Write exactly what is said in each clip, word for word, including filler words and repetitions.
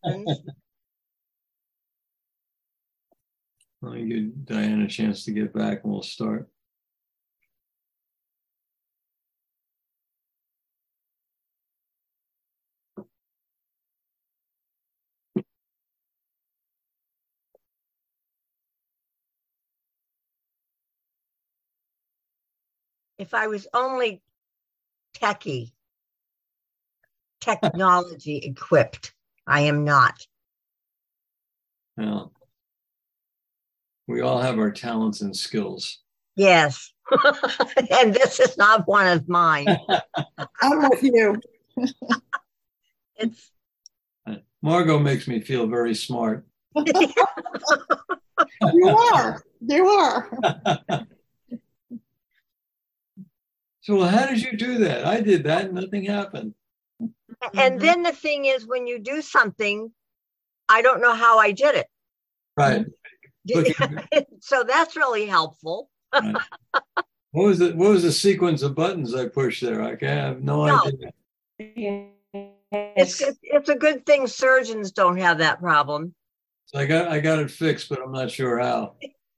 happens. Let me give Diane a chance to get back and we'll start. If I was only techie, technology equipped, I am not. Well, we all have our talents and skills. Yes. And this is not one of mine. I'm with you. It's Margot makes me feel very smart. You are. You are. So well, how did you do that? I did that and nothing happened. And then the thing is, when you do something, I don't know how I did it. Right. So that's really helpful. Right. What was it? What was the sequence of buttons I pushed there? I have no, no. idea. It's, it's it's a good thing surgeons don't have that problem. So I got I got it fixed, but I'm not sure how.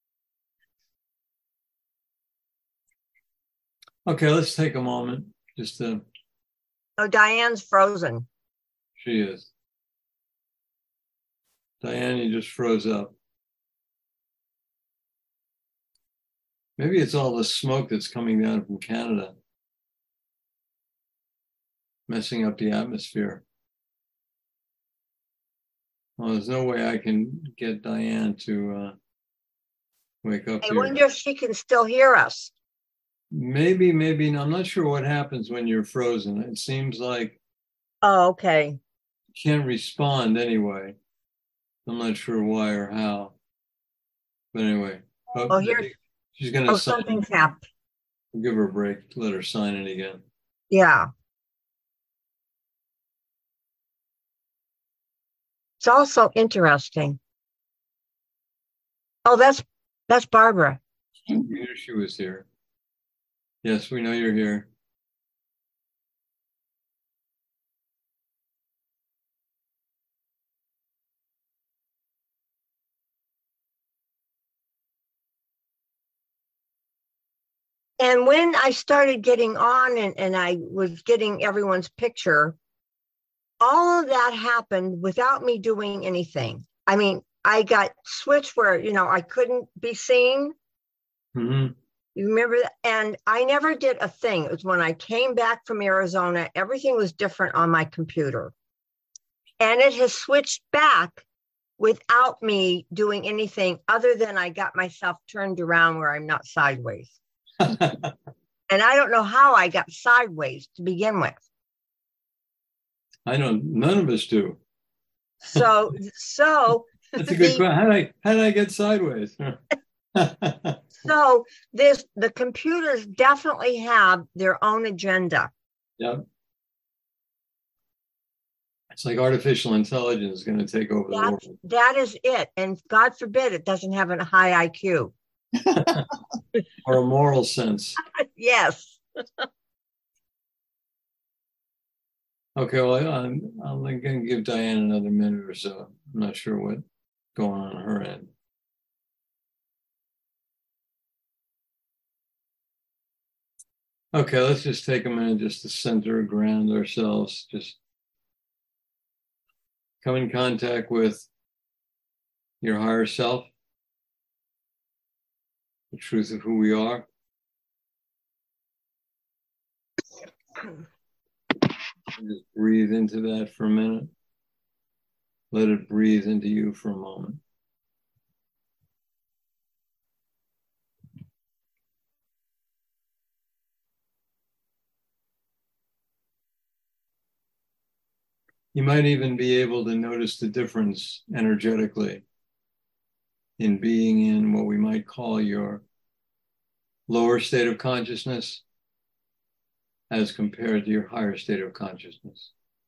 Okay, let's take a moment just to. Oh, Diane's frozen. She is. Diane, you just froze up. Maybe it's all the smoke that's coming down from Canada, messing up the atmosphere. Well, there's no way I can get Diane to uh, wake up I here. wonder if she can still hear us. Maybe, maybe. I'm not sure what happens when you're frozen. It seems like oh, okay. You can't respond anyway. I'm not sure why or how. But anyway. Oh, oh here. She's going to oh, sign. Something's happened. We'll give her a break. Let her sign in again. Yeah. It's also interesting. Oh, that's that's Barbara. We knew she was here. Yes, we know you're here. And when I started getting on and, and I was getting everyone's picture, all of that happened without me doing anything. I mean, I got switched where, you know, I couldn't be seen. Mm-hmm. You remember that? And I never did a thing. It was when I came back from Arizona, everything was different on my computer. And it has switched back without me doing anything other than I got myself turned around where I'm not sideways. And I don't know how I got sideways to begin with. I know none of us do. So, so that's a good the, question. How did I how did I get sideways? So this the computers definitely have their own agenda. Yep. It's like artificial intelligence is going to take over That's, the world. That is it. And God forbid it doesn't have a high I Q. Or a moral sense. Yes. Okay, well, I'm, I'm going to give Diane another minute or so. I'm not sure what's going on on her end. Okay, let's just take a minute just to center, ground ourselves, just come in contact with your higher self, the truth of who we are. And just breathe into that for a minute. Let it breathe into you for a moment. You might even be able to notice the difference energetically in being in what we might call your lower state of consciousness as compared to your higher state of consciousness.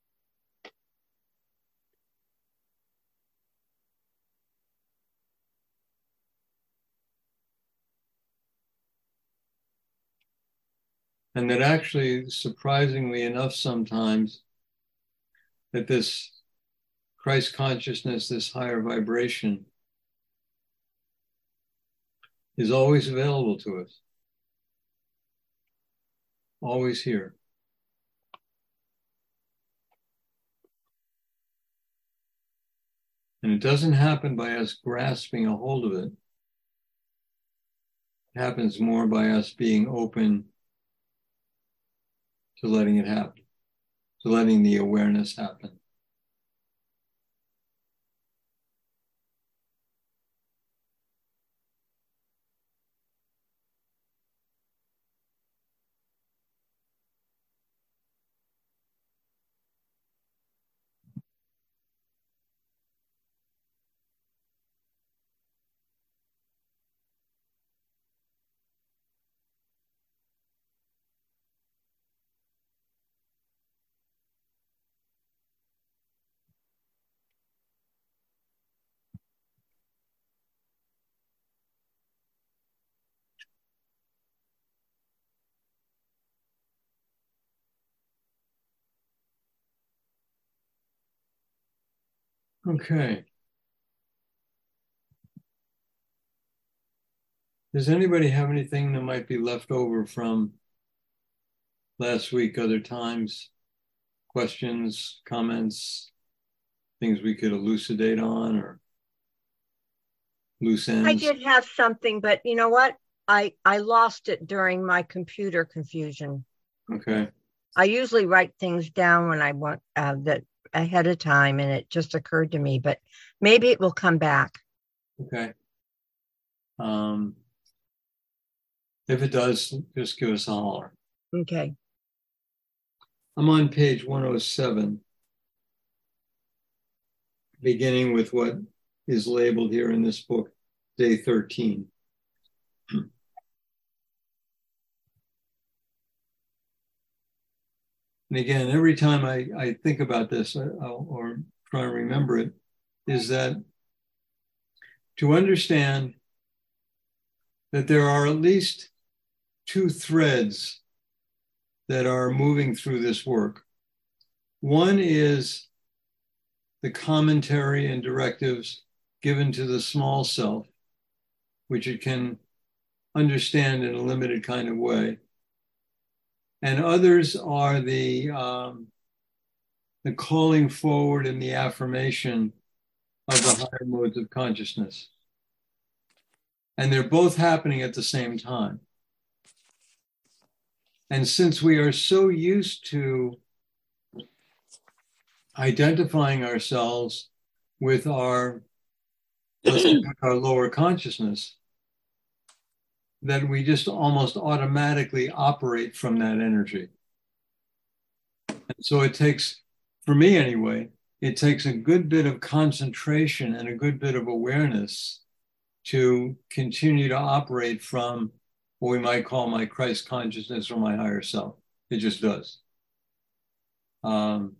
And that actually, surprisingly enough, sometimes that this Christ consciousness, this higher vibration, is always available to us. Always here. And it doesn't happen by us grasping a hold of it. It happens more by us being open to letting it happen, to letting the awareness happen. Okay. Does anybody have anything that might be left over from last week, other times? Questions, comments, things we could elucidate on, or loose ends? I did have something, but you know what? I, I lost it during my computer confusion. Okay. I usually write things down when I want uh, that ahead of time, and it just occurred to me, but maybe it will come back. Okay. Um, if it does, just give us a holler. Okay. I'm on page one oh seven, beginning with what is labeled here in this book, day thirteen. And again, every time I, I think about this, I, or try to remember it, is that to understand that there are at least two threads that are moving through this work. One is the commentary and directives given to the small self, which it can understand in a limited kind of way. And others are the, um, the calling forward and the affirmation of the higher modes of consciousness. And they're both happening at the same time. And since we are so used to identifying ourselves with our, our lower consciousness, that we just almost automatically operate from that energy. And so it takes, for me anyway, it takes a good bit of concentration and a good bit of awareness to continue to operate from what we might call my Christ consciousness or my higher self. It just does. Um,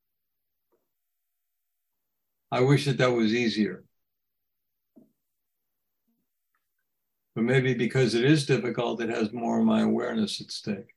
I wish that that was easier. But maybe because it is difficult, it has more of my awareness at stake.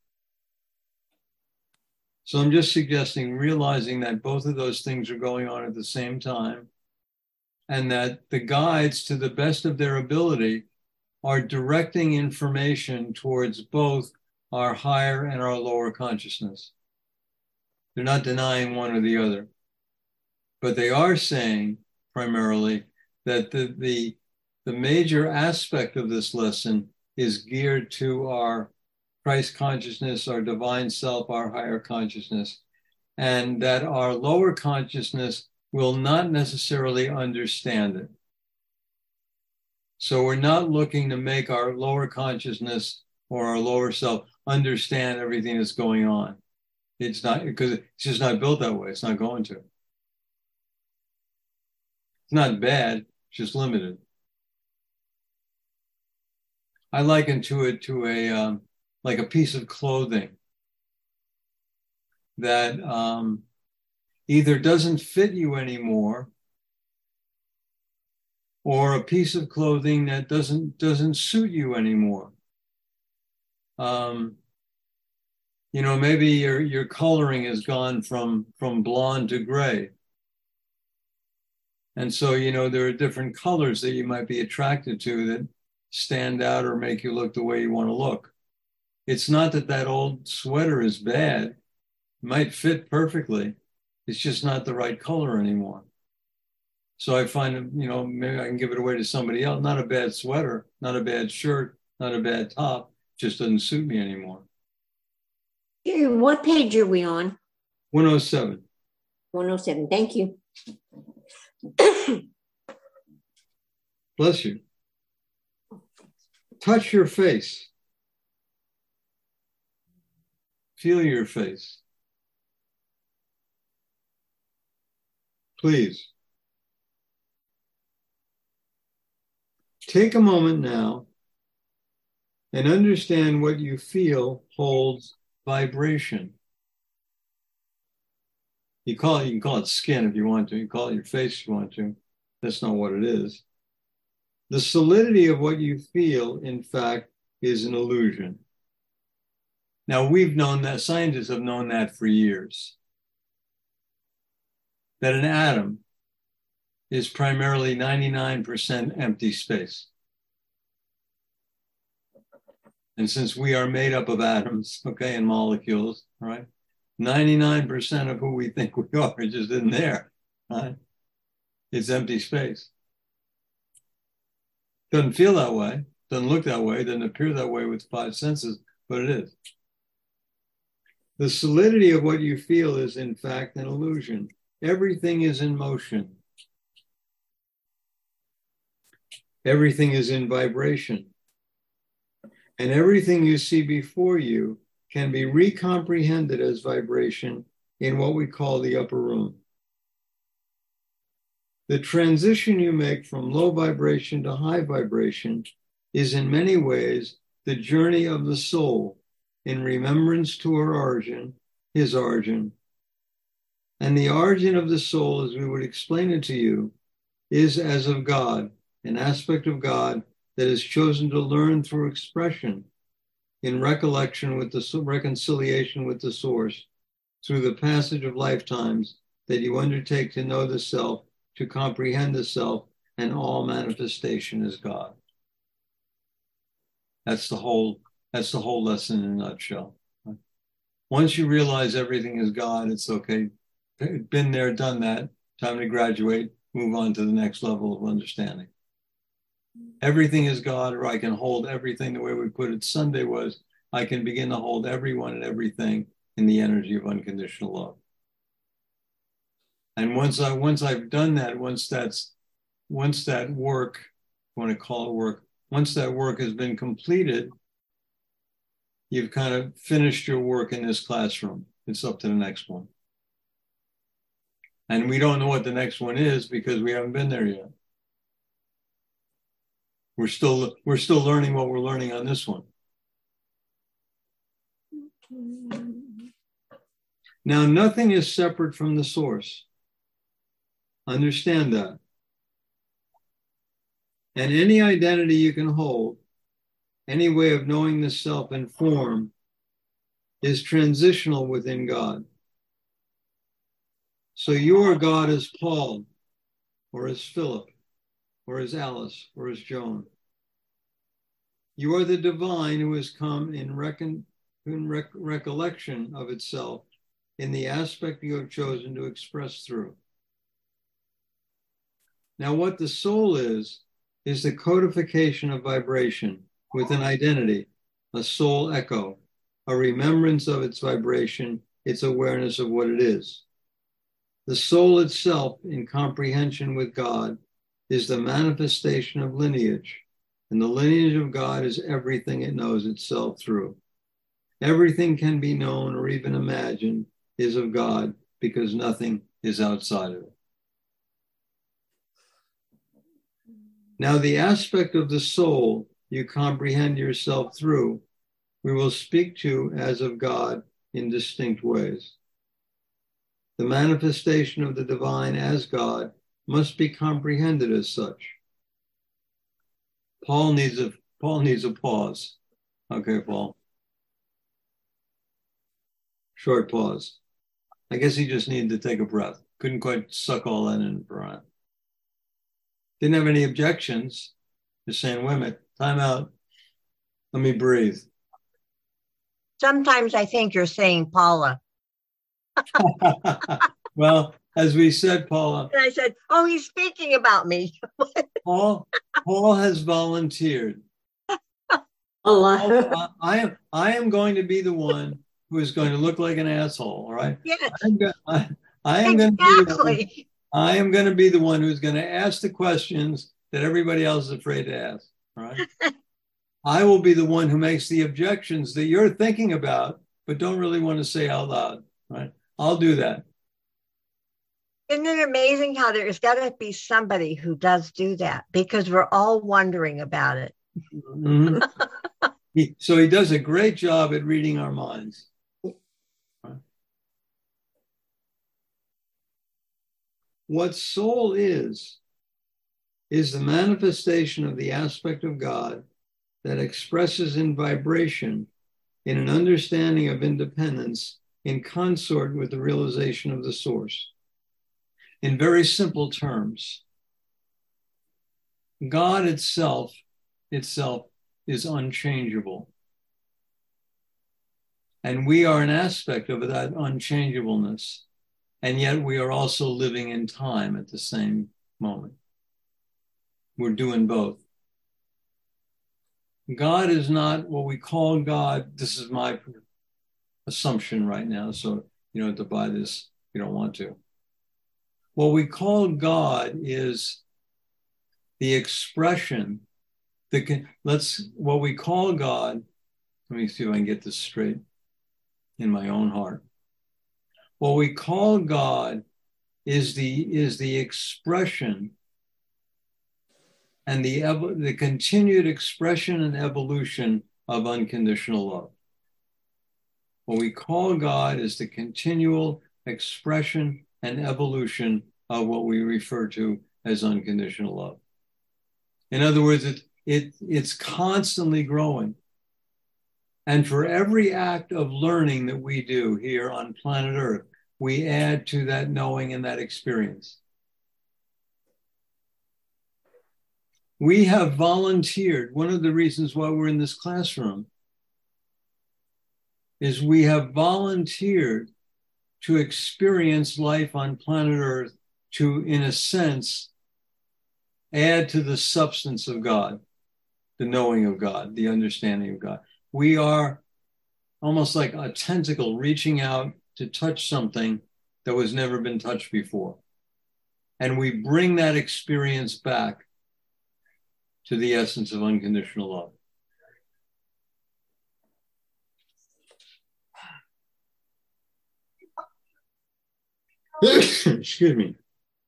So I'm just suggesting realizing that both of those things are going on at the same time, and that the guides, to the best of their ability, are directing information towards both our higher and our lower consciousness. They're not denying one or the other, but they are saying primarily that the, the, the major aspect of this lesson is geared to our Christ consciousness, our divine self, our higher consciousness, and that our lower consciousness will not necessarily understand it. So we're not looking to make our lower consciousness or our lower self understand everything that's going on. It's not, because it's just not built that way. It's not going to. It's not bad, it's just limited. I liken to it to a, um, like a piece of clothing that um, either doesn't fit you anymore, or a piece of clothing that doesn't doesn't suit you anymore. Um, you know, maybe your your coloring has gone from from blonde to gray, And so, you know, there are different colors that you might be attracted to that stand out or make you look the way you want to look. It's not that that old sweater is bad. It might fit perfectly. It's just not the right color anymore. So I find, you know, maybe I can give it away to somebody else. Not a bad sweater, not a bad shirt, not a bad top, just doesn't suit me anymore. What page are we on? one oh seven. one oh seven. Thank you. Bless you. Touch your face. Feel your face. Please. Take a moment now and understand what you feel holds vibration. You call it, you can call it skin if you want to. You can call it your face if you want to. That's not what it is. The solidity of what you feel, in fact, is an illusion. Now, we've known that, scientists have known that for years. That an atom is primarily ninety-nine percent empty space. And since we are made up of atoms, okay, and molecules, right? ninety-nine percent of who we think we are is just in there, right? It's empty space. Doesn't feel that way, doesn't look that way, doesn't appear that way with five senses, but it is. The solidity of what you feel is, in fact, an illusion. Everything is in motion. Everything is in vibration. And everything you see before you can be recomprehended as vibration in what we call the upper room. The transition you make from low vibration to high vibration is in many ways the journey of the soul in remembrance to her origin, his origin. And the origin of the soul, as we would explain it to you, is as of God, an aspect of God that is chosen to learn through expression in recollection with the reconciliation with the source through the passage of lifetimes that you undertake to know the self, to comprehend the self, and all manifestation is God. That's the whole, that's the whole lesson in a nutshell. Once you realize everything is God, it's okay. Been there, done that. Time to graduate, move on to the next level of understanding. Everything is God, or I can hold everything the way we put it Sunday was, I can begin to hold everyone and everything in the energy of unconditional love. And once I once I've done that, once that's once that work, I want to call it work, once that work has been completed, you've kind of finished your work in this classroom. It's up to the next one. And we don't know what the next one is because we haven't been there yet. We're still we're still learning what we're learning on this one. Now, nothing is separate from the source. Understand that. And any identity you can hold, any way of knowing the self and form, is transitional within God. So you are God as Paul, or as Philip, or as Alice, or as Joan. You are the divine who has come in, recon, in rec, recollection of itself in the aspect you have chosen to express through. Now, what the soul is, is the codification of vibration with an identity, a soul echo, a remembrance of its vibration, its awareness of what it is. The soul itself, in comprehension with God, is the manifestation of lineage, and the lineage of God is everything it knows itself through. Everything can be known or even imagined is of God because nothing is outside of it. Now, the aspect of the soul you comprehend yourself through, we will speak to as of God in distinct ways. The manifestation of the divine as God must be comprehended as such. Paul needs a Paul needs a pause. Okay, Paul. Short pause. I guess he just needed to take a breath. Couldn't quite suck all that in for a Didn't have any objections. Just saying, wait a minute, time out. Let me breathe. Sometimes I think you're saying Paula. Well, as we said, Paula. And I said, oh, he's speaking about me. Paul, Paul has volunteered. Allah. I am I am going to be the one who is going to look like an asshole, all right? Yes. I'm go, I, I am exactly. going to be the one, I am going to be the one who's going to ask the questions that everybody else is afraid to ask, all right? I will be the one who makes the objections that you're thinking about, but don't really want to say out loud, right? I'll do that. Isn't it amazing how there's got to be somebody who does do that, because we're all wondering about it. Mm-hmm. he, so he does a great job at reading our minds. What soul is, is the manifestation of the aspect of God that expresses in vibration in an understanding of independence in consort with the realization of the source. In very simple terms, God itself, itself is unchangeable. And we are an aspect of that unchangeableness. And yet we are also living in time at the same moment. We're doing both. God is not what we call God. This is my assumption right now, so you don't have to buy this if you don't want to. What we call God is the expression, the let's what we call God, let me see if I can get this straight in my own heart. What we call God is the is the expression and the the continued expression and evolution of unconditional love. What we call God is the continual expression and evolution of what we refer to as unconditional love. In other words, it, it, it's constantly growing. And for every act of learning that we do here on planet Earth, we add to that knowing and that experience. We have volunteered. One of the reasons why we're in this classroom is we have volunteered to experience life on planet Earth to, in a sense, add to the substance of God, the knowing of God, the understanding of God. We are almost like a tentacle reaching out to touch something that was never been touched before. And we bring that experience back to the essence of unconditional love. Excuse me.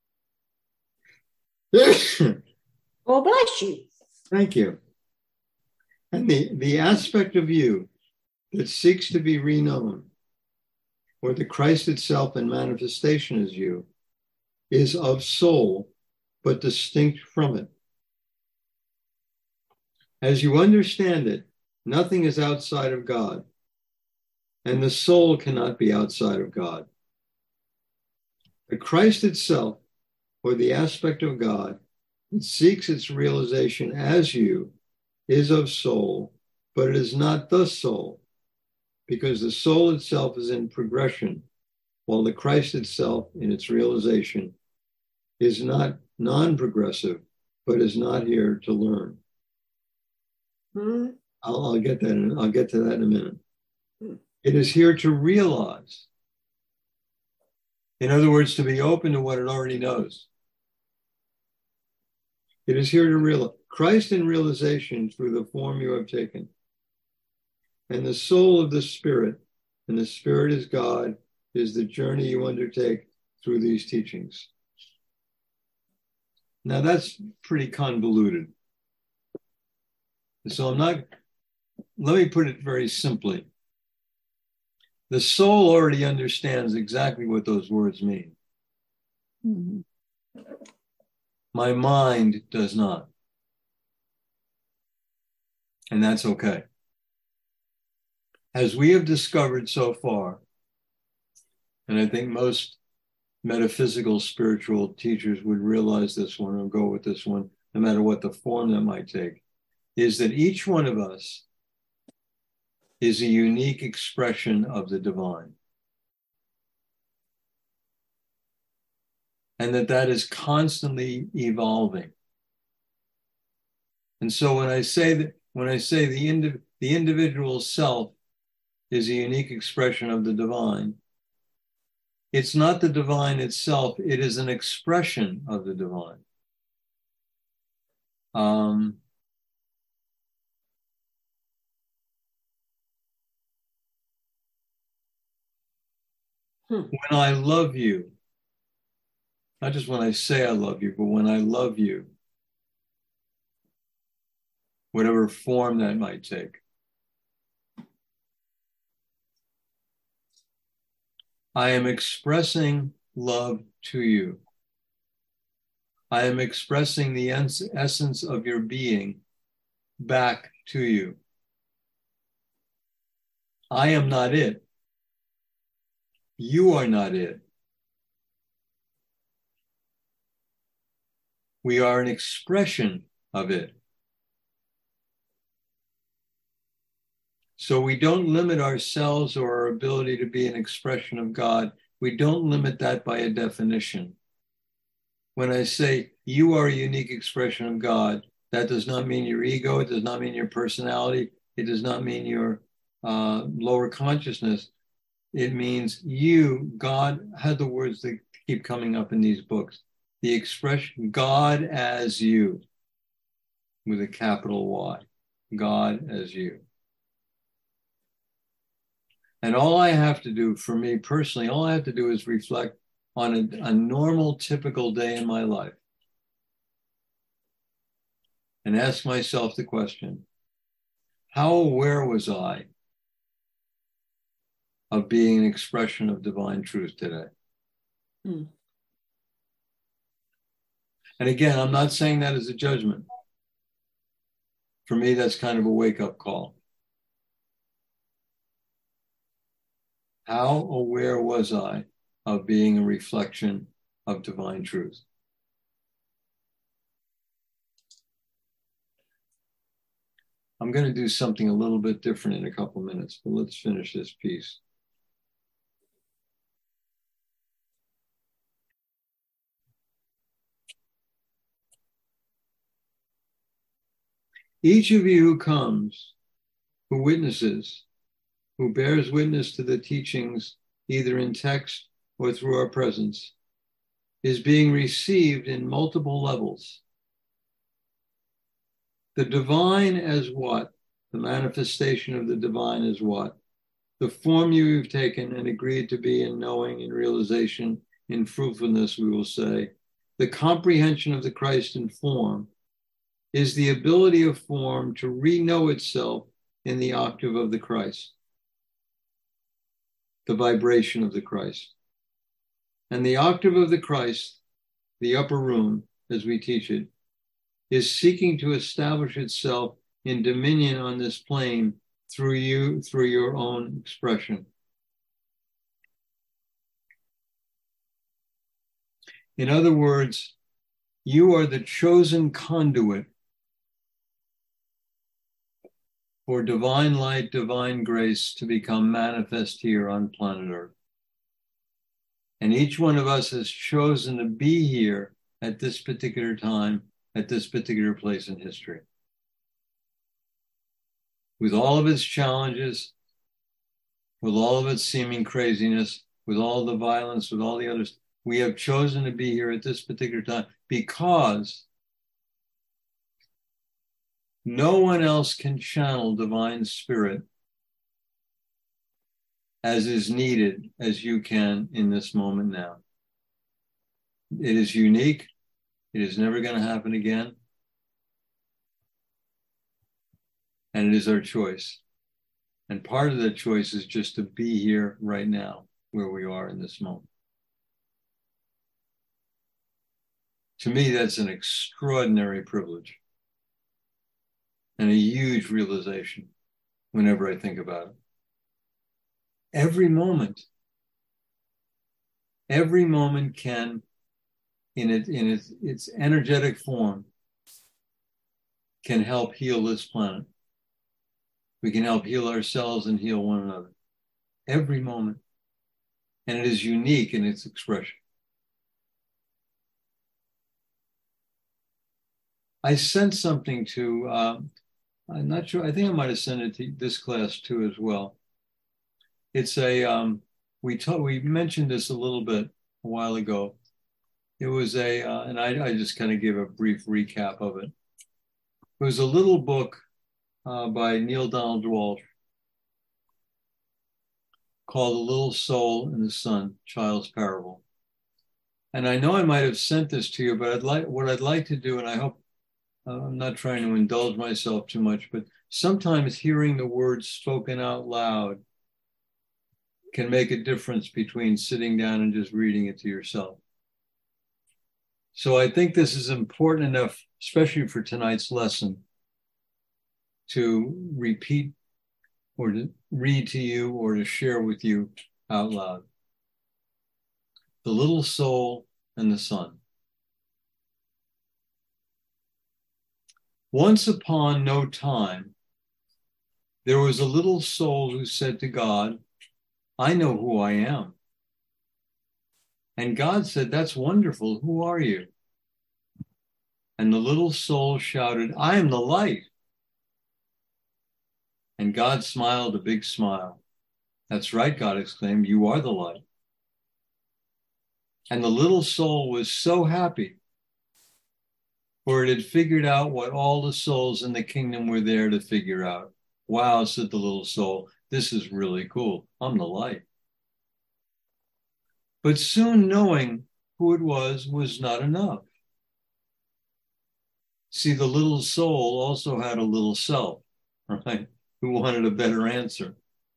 Oh, bless you. Thank you. And the, the aspect of you that seeks to be reknown, or the Christ itself in manifestation as you, is of soul, but distinct from it. As you understand it, nothing is outside of God, and the soul cannot be outside of God. The Christ itself, or the aspect of God that seeks its realization as you, is of soul, but it is not the soul, because the soul itself is in progression, while the Christ itself in its realization is not non-progressive, but is not here to learn. Hmm. I'll, I'll get that. In, I'll get to that in a minute. It is here to realize. In other words, to be open to what it already knows. It is here to realize Christ in realization through the form you have taken. And the soul of the Spirit, and the Spirit is God, is the journey you undertake through these teachings. Now that's pretty convoluted. So I'm not, let me put it very simply. The soul already understands exactly what those words mean. Mm-hmm. My mind does not. And that's okay. As we have discovered so far, and I think most metaphysical spiritual teachers would realize this one or go with this one, no matter what the form that might take, is that each one of us is a unique expression of the divine. And that that is constantly evolving. And so when I say that, when I say the, indi- the individual self is a unique expression of the divine, it's not the divine itself, it is an expression of the divine. Um, Hmm. When I love you, not just when I say I love you, but when I love you, whatever form that might take, I am expressing love to you. I am expressing the ens- essence of your being back to you. I am not it. You are not it. We are an expression of it. So we don't limit ourselves or our ability to be an expression of God. We don't limit that by a definition. When I say you are a unique expression of God, that does not mean your ego. It does not mean your personality. It does not mean your uh, lower consciousness. It means you, God, had the words that keep coming up in these books. The expression God as you, with a capital Y. God as you. And all I have to do, for me personally, all I have to do is reflect on a, a normal, typical day in my life and ask myself the question, how aware was I of being an expression of divine truth today? Hmm. And again, I'm not saying that as a judgment. For me, that's kind of a wake-up call. How aware was I of being a reflection of divine truth? I'm going to do something a little bit different in a couple minutes, but let's finish this piece. Each of you who comes, who witnesses, who bears witness to the teachings, either in text or through our presence, is being received in multiple levels. The divine as what? The manifestation of the divine is what? The form you've taken and agreed to be in knowing, in realization, in fruitfulness, we will say. The comprehension of the Christ in form is the ability of form to re-know itself in the octave of the Christ, the vibration of the Christ. And the octave of the Christ, the upper room, as we teach it, is seeking to establish itself in dominion on this plane through you, through your own expression. In other words, you are the chosen conduit for divine light, divine grace to become manifest here on planet Earth. And each one of us has chosen to be here at this particular time, at this particular place in history. With all of its challenges, with all of its seeming craziness, with all the violence, with all the others, we have chosen to be here at this particular time because no one else can channel divine spirit as is needed as you can in this moment now. It is unique. It is never going to happen again. And it is our choice. And part of that choice is just to be here right now, where we are in this moment. To me, that's an extraordinary privilege and a huge realization whenever I think about it. Every moment, Every moment can, in, it, in its, its energetic form, can help heal this planet. We can help heal ourselves and heal one another. Every moment. And it is unique in its expression. I sent something to, um, I'm not sure, I think I might have sent it to this class too as well. It's a, um, we taught, we mentioned this a little bit a while ago. It was a, uh, and I, I just kind of give a brief recap of it. It was a little book uh, by Neil Donald Walsh called The Little Soul in the Sun, Child's Parable. And I know I might have sent this to you, but I'd like, what I'd like to do, and I hope uh, I'm not trying to indulge myself too much, but sometimes hearing the words spoken out loud can make a difference between sitting down and just reading it to yourself. So I think this is important enough, especially for tonight's lesson, to repeat or to read to you or to share with you out loud. The Little Soul and the Sun. Once upon no time, there was a little soul who said to God, I know who I am. And God said, that's wonderful. Who are you? And the little soul shouted, I am the light. And God smiled a big smile. That's right, God exclaimed, you are the light. And the little soul was so happy, for it had figured out what all the souls in the kingdom were there to figure out. Wow, said the little soul, this is really cool. I'm the light. But soon knowing who it was was not enough. See, the little soul also had a little self, right, who wanted a better answer.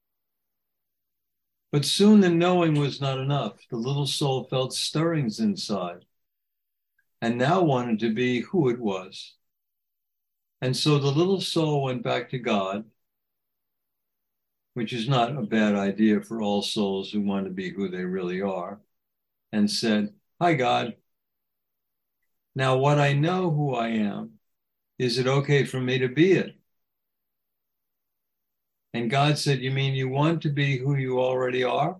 But soon the knowing was not enough. The little soul felt stirrings inside and now wanted to be who it was. And so the little soul went back to God, which is not a bad idea for all souls who want to be who they really are, and said, hi, God. Now, what I know who I am, is it okay for me to be it? And God said, you mean you want to be who you already are?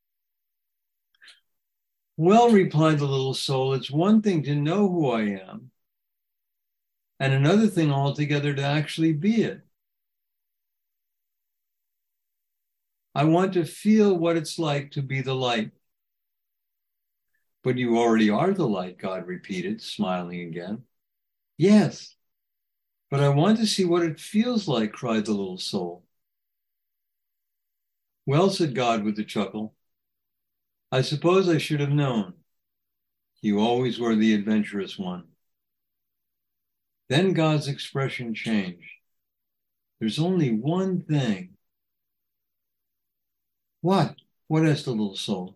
Well, replied the little soul, it's one thing to know who I am, and another thing altogether to actually be it. I want to feel what it's like to be the light. But you already are the light, God repeated, smiling again. Yes, but I want to see what it feels like, cried the little soul. Well, said God with a chuckle, I suppose I should have known. You always were the adventurous one. Then God's expression changed. There's only one thing. What? What asked the little soul?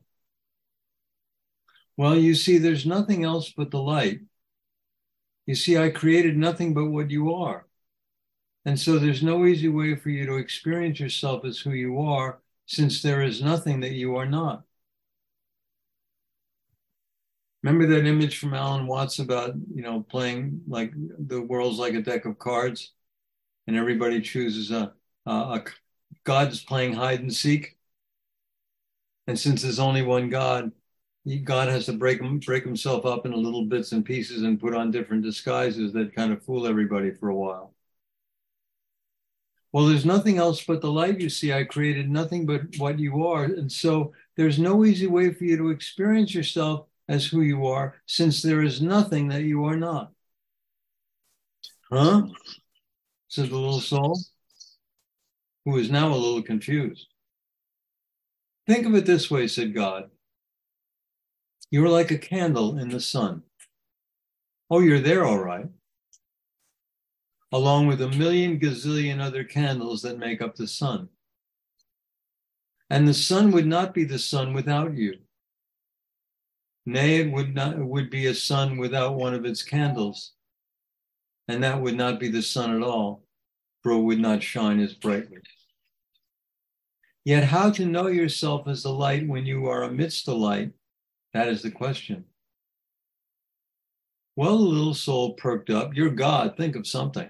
Well, you see, there's nothing else but the light. You see, I created nothing but what you are. And so there's no easy way for you to experience yourself as who you are, since there is nothing that you are not. Remember that image from Alan Watts about, you know, playing like the world's like a deck of cards and everybody chooses a, a, a God's playing hide and seek. And since there's only one God, God has to break, break himself up into little bits and pieces and put on different disguises that kind of fool everybody for a while. Well, there's nothing else but the light, you see. I created nothing but what you are. And so there's no easy way for you to experience yourself as who you are, since there is nothing that you are not. Huh? Said the little soul, who is now a little confused. Think of it this way, said God. You're like a candle in the sun. Oh, you're there, all right. Along with a million gazillion other candles that make up the sun. And the sun would not be the sun without you. Nay, it would not, it would be a sun without one of its candles. And that would not be the sun at all, for it would not shine as brightly. Yet how to know yourself as the light when you are amidst the light That is the question. Well, the little soul perked up. You're God. Think of something.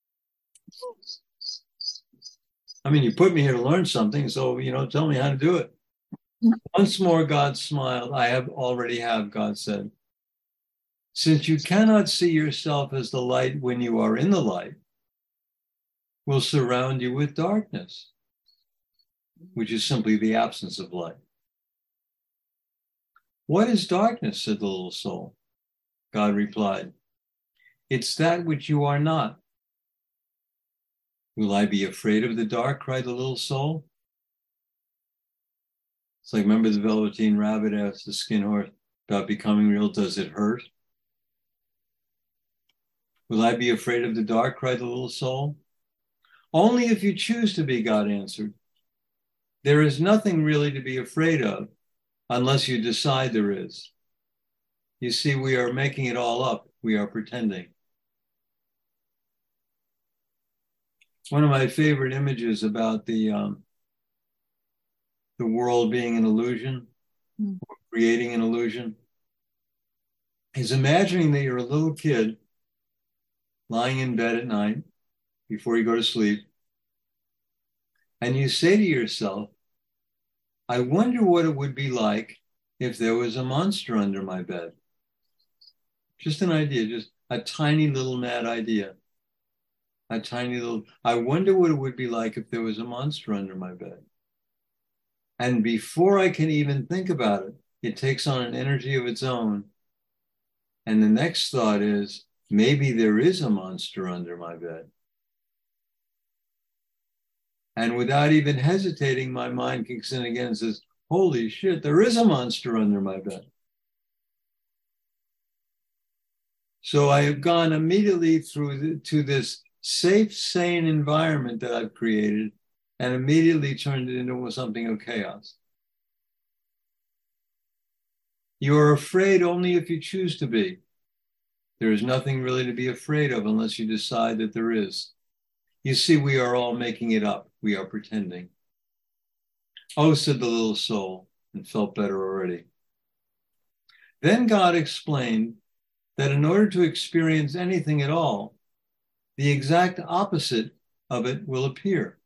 I mean, you put me here to learn something, so, you know, tell me how to do it. Once more, God smiled. I have already have, God said. Since you cannot see yourself as the light when you are in the light, we'll surround you with darkness, which is simply the absence of light. What is darkness? Said the little soul. God replied, it's that which you are not. Will I be afraid of the dark? Cried the little soul. It's like, remember the Velveteen Rabbit asked the Skin Horse about becoming real, does it hurt? Will I be afraid of the dark? Cried the little soul. Only if you choose to be, God answered. There is nothing really to be afraid of unless you decide there is. You see, we are making it all up. We are pretending. One of my favorite images about the um, the world being an illusion, mm. or creating an illusion, is imagining that you're a little kid lying in bed at night before you go to sleep, and you say to yourself, I wonder what it would be like if there was a monster under my bed. Just an idea, just a tiny little mad idea. A tiny little, I wonder what it would be like if there was a monster under my bed. And before I can even think about it, it takes on an energy of its own. And the next thought is, maybe there is a monster under my bed. And without even hesitating, my mind kicks in again and says, holy shit, there is a monster under my bed. So I have gone immediately through the, to this safe, sane environment that I've created and immediately turned it into something of chaos. You are afraid only if you choose to be. There is nothing really to be afraid of unless you decide that there is. You see, we are all making it up. We are pretending. Oh, said the little soul, and felt better already. Then God explained that in order to experience anything at all, the exact opposite of it will appear.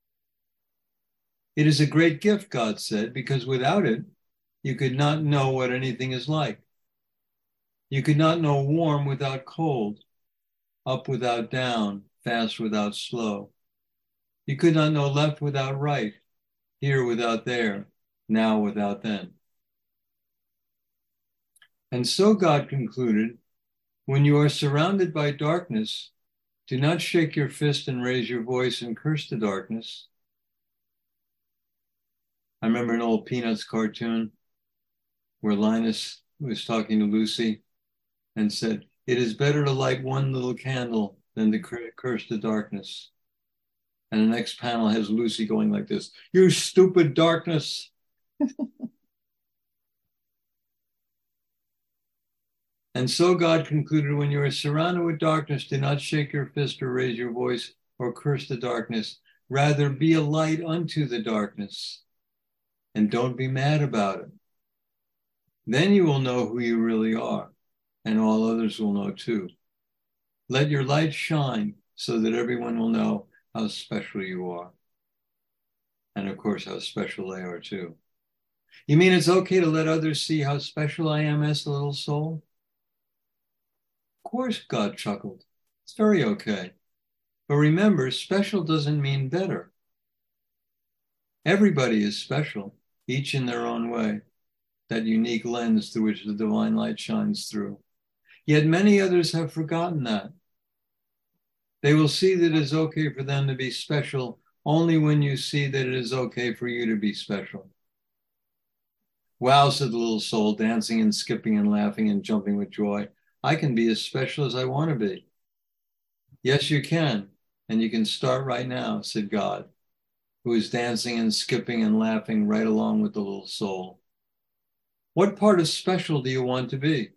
It is a great gift, God said, because without it, you could not know what anything is like. You could not know warm without cold, up without down, fast without slow. You could not know left without right, here without there, now without then. And so God concluded, when you are surrounded by darkness, do not shake your fist and raise your voice and curse the darkness. I remember an old Peanuts cartoon where Linus was talking to Lucy and said, it is better to light one little candle than to curse the darkness. And the next panel has Lucy going like this, you stupid darkness. And so God concluded, when you are surrounded with darkness, do not shake your fist or raise your voice or curse the darkness. Rather, be a light unto the darkness. And don't be mad about it. Then you will know who you really are, and all others will know too. Let your light shine so that everyone will know how special you are. And of course, how special they are too. You mean it's okay to let others see how special I am, asked the little soul? Of course, God chuckled. It's very okay. But remember, special doesn't mean better. Everybody is special, each in their own way, that unique lens through which the divine light shines through. Yet many others have forgotten that. They will see that it is okay for them to be special only when you see that it is okay for you to be special. Wow, said the little soul, dancing and skipping and laughing and jumping with joy. I can be as special as I want to be. Yes, you can. And you can start right now, said God, who is dancing and skipping and laughing right along with the little soul. What part of special do you want to be?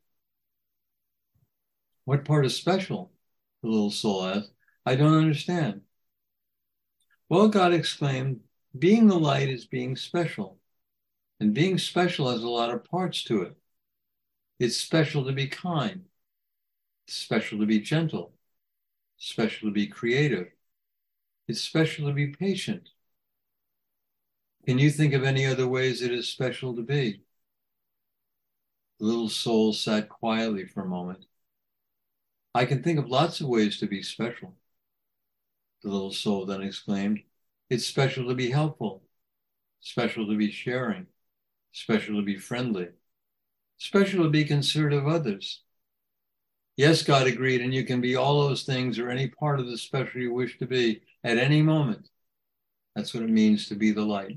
What part is special? The little soul asked. I don't understand. Well, God exclaimed, being the light is being special. And being special has a lot of parts to it. It's special to be kind. It's special to be gentle. It's special to be creative. It's special to be patient. Can you think of any other ways it is special to be? The little soul sat quietly for a moment. I can think of lots of ways to be special. The little soul then exclaimed, it's special to be helpful, special to be sharing, special to be friendly, special to be considerate of others. Yes, God agreed, and you can be all those things or any part of the special you wish to be at any moment. That's what it means to be the light.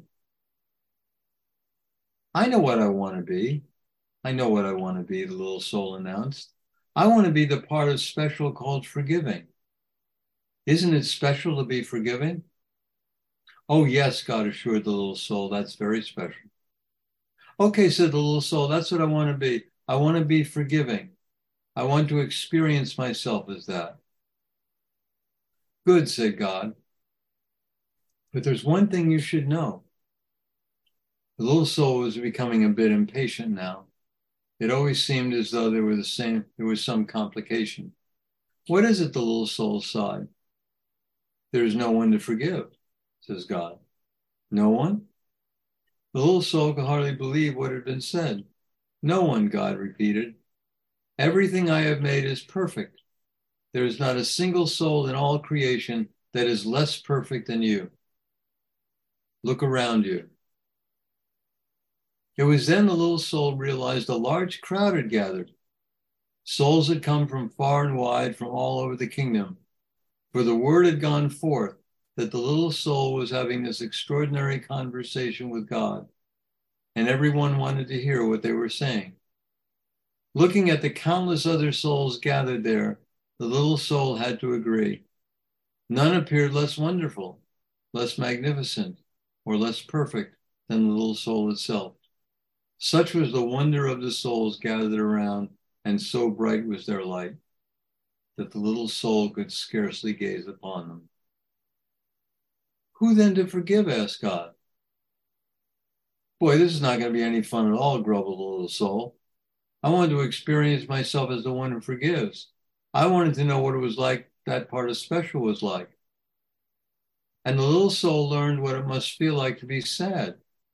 I know what I want to be. I know what I want to be, the little soul announced. I want to be the part of special called forgiving. Isn't it special to be forgiving? Oh, yes, God assured the little soul, that's very special. Okay, said the little soul, that's what I want to be. I want to be forgiving. I want to experience myself as that. Good, said God. But there's one thing you should know. The little soul was becoming a bit impatient now. It always seemed as though there were the same, there was some complication. What is it, the little soul sighed? There is no one to forgive, says God. No one? The little soul could hardly believe what had been said. No one, God repeated. Everything I have made is perfect. There is not a single soul in all creation that is less perfect than you. Look around you. It was then the little soul realized a large crowd had gathered. Souls had come from far and wide, from all over the kingdom. For the word had gone forth that the little soul was having this extraordinary conversation with God, and everyone wanted to hear what they were saying. Looking at the countless other souls gathered there, the little soul had to agree. None appeared less wonderful, less magnificent, or less perfect than the little soul itself. Such was the wonder of the souls gathered around, and so bright was their light, that the little soul could scarcely gaze upon them. Who then to forgive, asked God. Boy, this is not going to be any fun at all, grumbled the little soul. I wanted to experience myself as the one who forgives. I wanted to know what it was like, that part of special was like. And the little soul learned what it must feel like to be sad.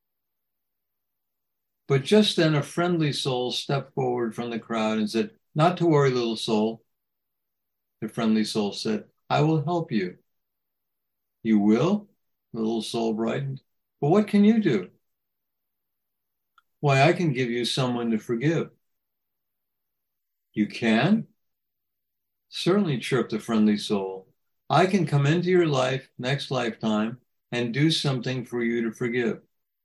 But just then a friendly soul stepped forward from the crowd and said, not to worry, little soul. The friendly soul said, I will help you. You will? The little soul brightened. But what can you do? Why, I can give you someone to forgive. You can? Certainly, chirped the friendly soul. I can come into your life next lifetime and do something for you to forgive.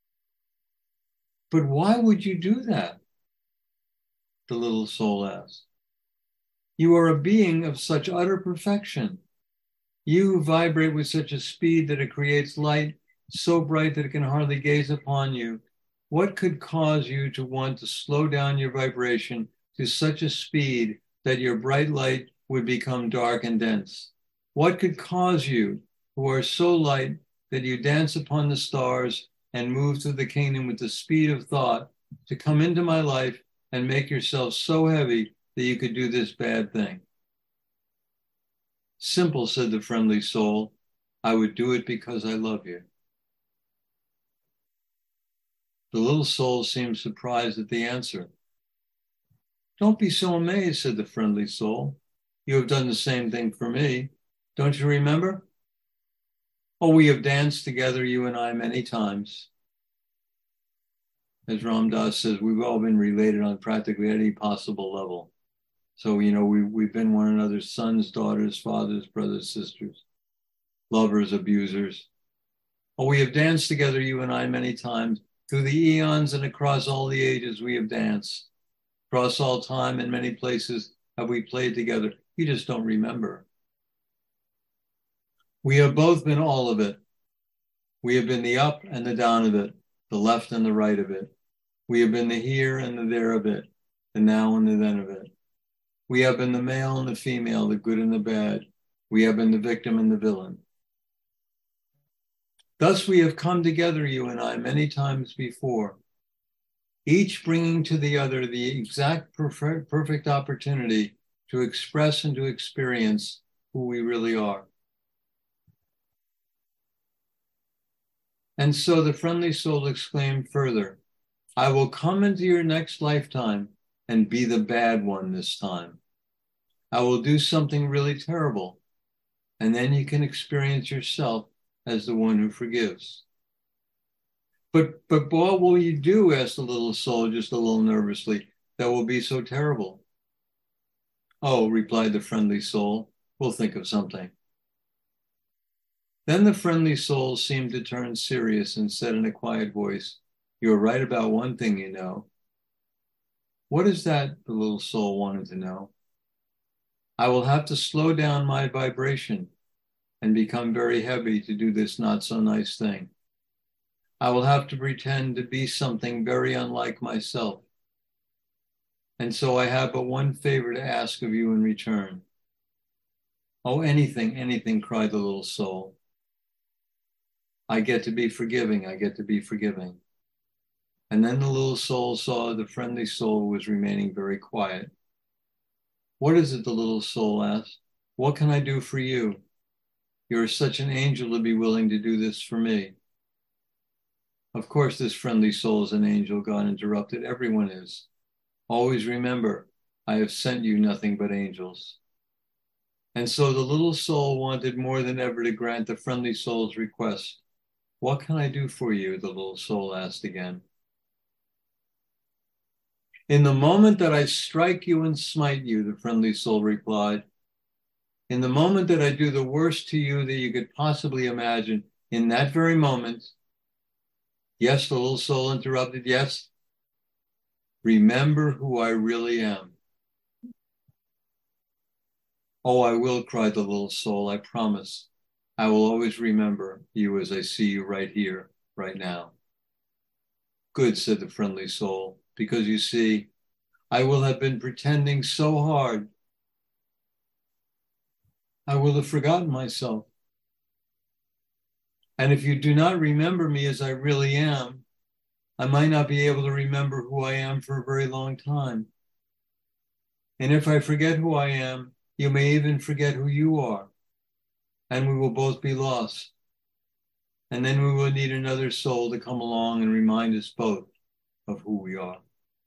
But why would you do that? The little soul asked. You are a being of such utter perfection. You who vibrate with such a speed that it creates light so bright that it can hardly gaze upon you. What could cause you to want to slow down your vibration to such a speed that your bright light would become dark and dense? What could cause you, who are so light that you dance upon the stars and move through the kingdom with the speed of thought, to come into my life and make yourself so heavy that you could do this bad thing? Simple, said the friendly soul. I would do it because I love you. The little soul seemed surprised at the answer. Don't be so amazed, said the friendly soul. You have done the same thing for me. Don't you remember? Oh, we have danced together, you and I, many times. As Ram Dass says, we've all been related on practically any possible level. So, you know, we, we've been one another's sons, daughters, fathers, brothers, sisters, lovers, abusers. Oh, we have danced together, you and I, many times. Through the eons and across all the ages we have danced. Across all time and many places have we played together. You just don't remember. We have both been all of it. We have been the up and the down of it, the left and the right of it. We have been the here and the there of it, the now and the then of it. We have been the male and the female, the good and the bad. We have been the victim and the villain. Thus we have come together, you and I, many times before. each bringing to the other the exact perfect, perfect opportunity to express and to experience who we really are. And so the friendly soul exclaimed further, I will come into your next lifetime and be the bad one this time. I will do something really terrible, and then you can experience yourself as the one who forgives. But, but what will you do, asked the little soul just a little nervously, that will be so terrible? Oh, replied the friendly soul, we'll think of something. Then the friendly soul seemed to turn serious and said in a quiet voice, you're right about one thing, you know. What is that? The little soul wanted to know. I will have to slow down my vibration and become very heavy to do this not so nice thing. I will have to pretend to be something very unlike myself. And so I have but one favor to ask of you in return. Oh, anything, anything, cried the little soul. I get to be forgiving, I get to be forgiving. And then the little soul saw the friendly soul was remaining very quiet. What is it, the little soul asked? What can I do for you? You're such an angel to be willing to do this for me. Of course, this friendly soul is an angel, God interrupted. Everyone is. Always remember, I have sent you nothing but angels. And so the little soul wanted more than ever to grant the friendly soul's request. What can I do for you? The little soul asked again. In the moment that I strike you and smite you, the friendly soul replied, in the moment that I do the worst to you that you could possibly imagine, in that very moment, yes, the little soul interrupted, yes, remember who I really am. Oh, I will, cried the little soul, I promise. I will always remember you as I see you right here, right now. Good, said the friendly soul, because you see, I will have been pretending so hard. I will have forgotten myself. And if you do not remember me as I really am, I might not be able to remember who I am for a very long time. And if I forget who I am, you may even forget who you are. And we will both be lost. And then we will need another soul to come along and remind us both of who we are.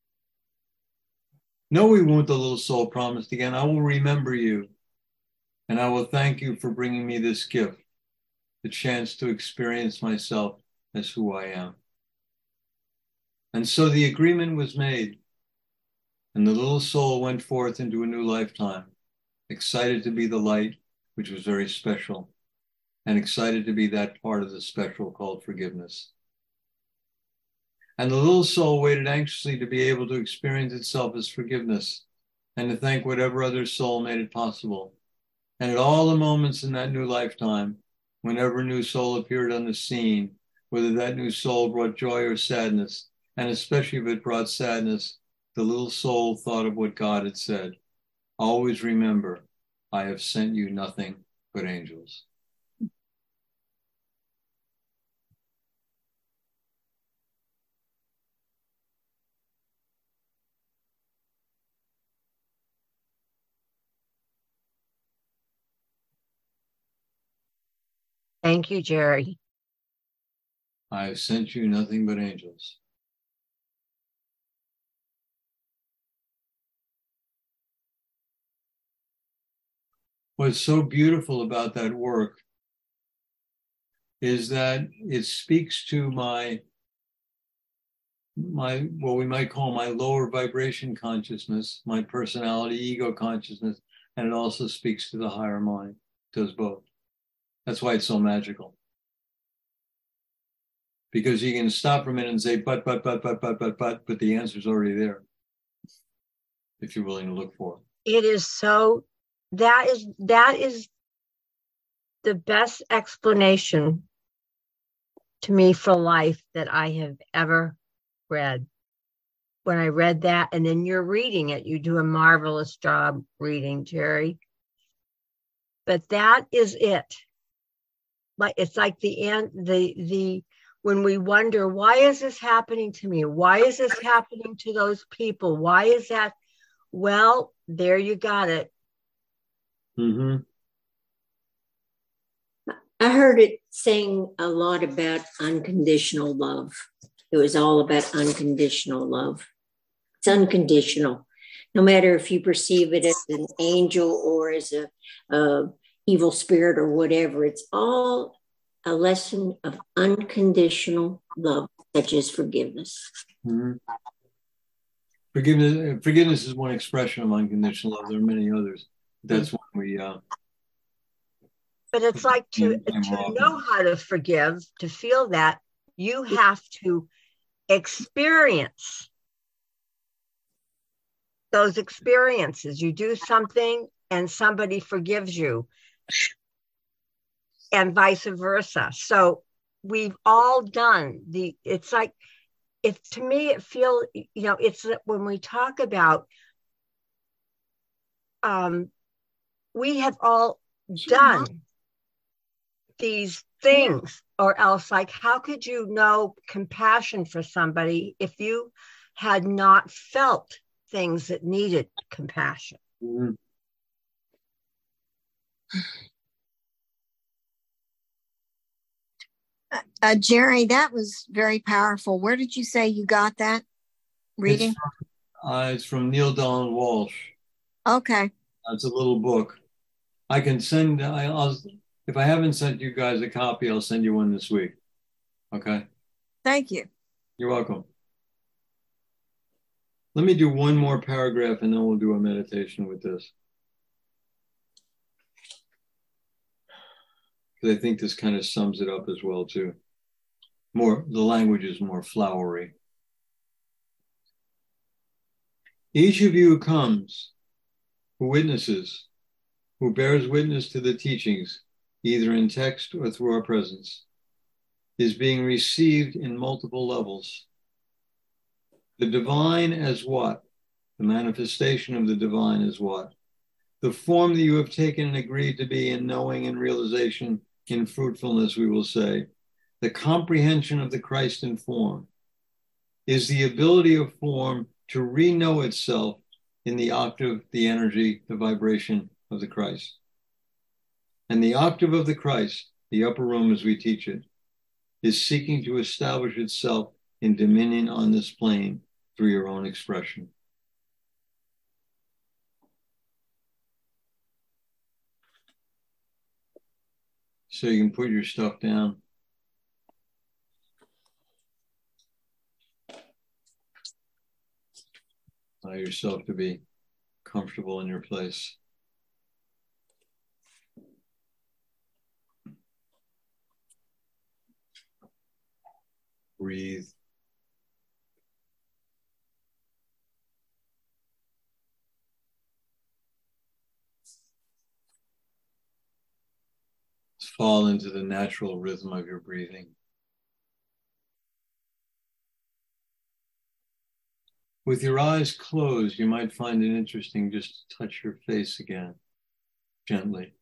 No, we won't, the little soul promised again. I will remember you. And I will thank you for bringing me this gift, the chance to experience myself as who I am. And so the agreement was made. And the little soul went forth into a new lifetime, excited to be the light, which was very special, and excited to be that part of the special called forgiveness. And the little soul waited anxiously to be able to experience itself as forgiveness and to thank whatever other soul made it possible. And at all the moments in that new lifetime, whenever a new soul appeared on the scene, whether that new soul brought joy or sadness, and especially if it brought sadness, the little soul thought of what God had said. Always remember, I have sent you nothing but angels. Thank you, Jerry. I have sent you nothing but angels. What's so beautiful about that work is that it speaks to my, my what we might call my lower vibration consciousness, my personality, ego consciousness, and it also speaks to the higher mind. It does both. That's why it's so magical. Because you can stop for a minute and say, but, but, but, but, but, but, but, but the answer's already there, if you're willing to look for it. It is so, that is, that is the best explanation to me for life that I have ever read. When I read that, and then you're reading it, you do a marvelous job reading, Jerry. But that is it. Like it's like the end, the the when we wonder, why is this happening to me? Why is this happening to those people? Why is that? Well, there you got it. Mm-hmm. I heard it saying a lot about unconditional love. It was all about unconditional love. It's unconditional. No matter if you perceive it as an angel or as a, a evil spirit or whatever, it's all a lesson of unconditional love, such as forgiveness. Mm-hmm. Forgiveness, forgiveness is one expression of unconditional love. There are many others. That's when we. Uh, but it's like to to know how to forgive, to feel that, you have to experience those experiences. You do something and somebody forgives you, and vice versa. So we've all done the, it's like, if to me it feels, you know, it's when we talk about, um, we have all done these things, or else, like, how could you know compassion for somebody if you had not felt things that needed compassion? Mm-hmm. Uh, Jerry, that was very powerful. Where did you say you got that reading? It's from, uh, it's from Neil Donald Walsh. Okay. It's a little book. I can send, I, I'll, if I haven't sent you guys a copy, I'll send you one this week. Okay? Thank you. You're welcome. Let me do one more paragraph and then we'll do a meditation with this. Because I think this kind of sums it up as well, too. More, the language is more flowery. Each of you who comes, who witnesses, who bears witness to the teachings, either in text or through our presence, is being received in multiple levels. The divine as what? The manifestation of the divine is what? The form that you have taken and agreed to be in knowing and realization, in fruitfulness, we will say. The comprehension of the Christ in form is the ability of form to re-know itself in the octave, the energy, the vibration of the Christ. And the octave of the Christ, the upper room as we teach it, is seeking to establish itself in dominion on this plane through your own expression. So you can put your stuff down. Allow yourself to be comfortable in your place. Breathe. Fall into the natural rhythm of your breathing. With your eyes closed, you might find it interesting just to touch your face again, gently.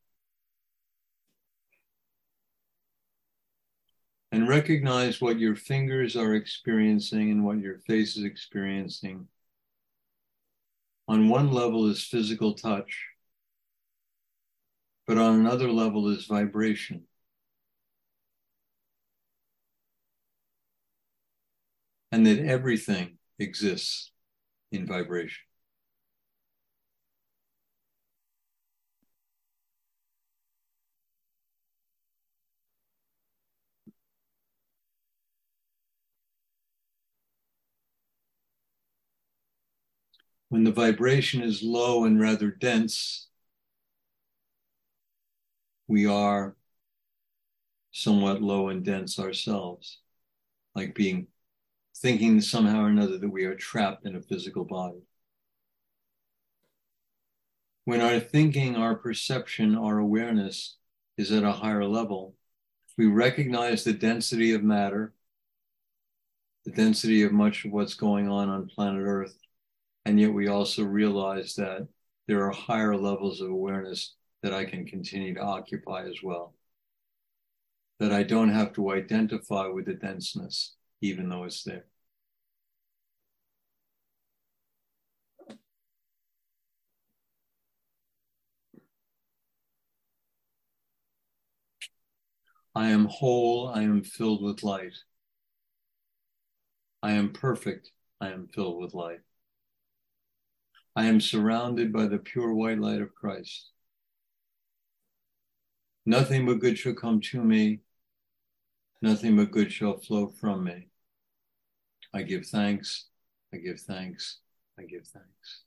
And recognize what your fingers are experiencing and what your face is experiencing. On one level is physical touch, but on another level is vibration. And that everything exists in vibration. When the vibration is low and rather dense, we are somewhat low and dense ourselves, like being thinking somehow or another that we are trapped in a physical body. When our thinking, our perception, our awareness is at a higher level, we recognize the density of matter, the density of much of what's going on on planet Earth, and yet we also realize that there are higher levels of awareness that I can continue to occupy as well. that I don't have to identify with the denseness, even though it's there. I am whole, I am filled with light. I am perfect, I am filled with light. I am surrounded by the pure white light of Christ. Nothing but good shall come to me. Nothing but good shall flow from me. I give thanks, I give thanks, I give thanks.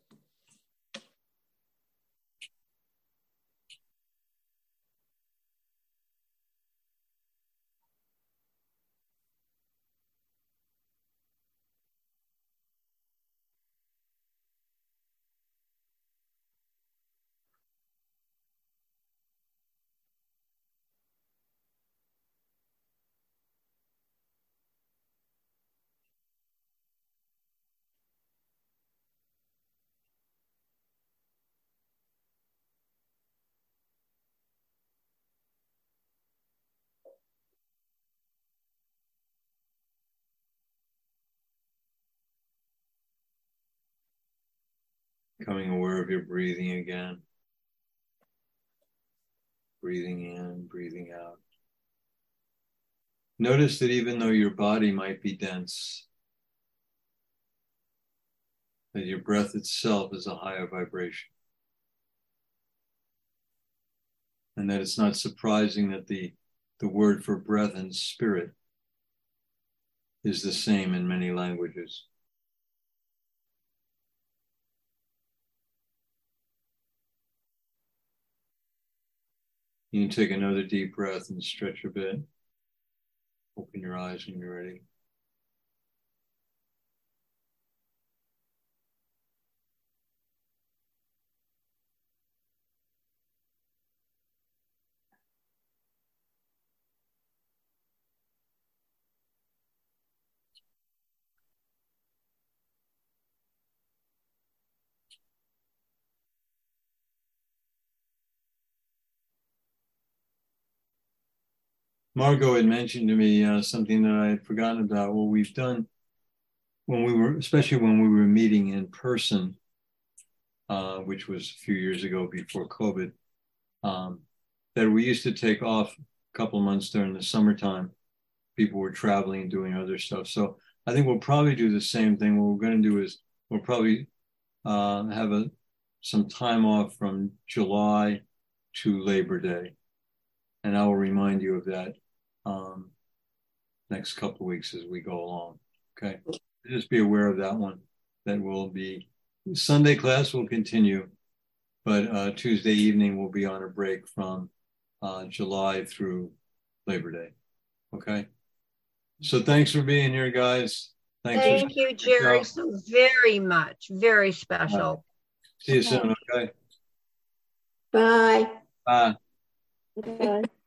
Becoming aware of your breathing again. Breathing in, breathing out. Notice that even though your body might be dense, that your breath itself is a higher vibration. And that it's not surprising that the, the word for breath and spirit is the same in many languages. You can take another deep breath and stretch a bit. Open your eyes when you're ready. Margot had mentioned to me uh, something that I had forgotten about. What we've done when we were, especially when we were meeting in person, uh, which was a few years ago before COVID, um, that we used to take off a couple of months during the summertime. People were traveling and doing other stuff. So I think we'll probably do the same thing. What we're going to do is we'll probably uh, have a some time off from July to Labor Day. And I will remind you of that um, next couple of weeks as we go along. Okay, just be aware of that one. That will be Sunday class will continue, but uh, Tuesday evening will be on a break from uh, July through Labor Day. Okay, so thanks for being here, guys. Thanks. Thank you, Jerry, so very much. Very special. Right. See you soon. Okay. Bye. Bye. Okay.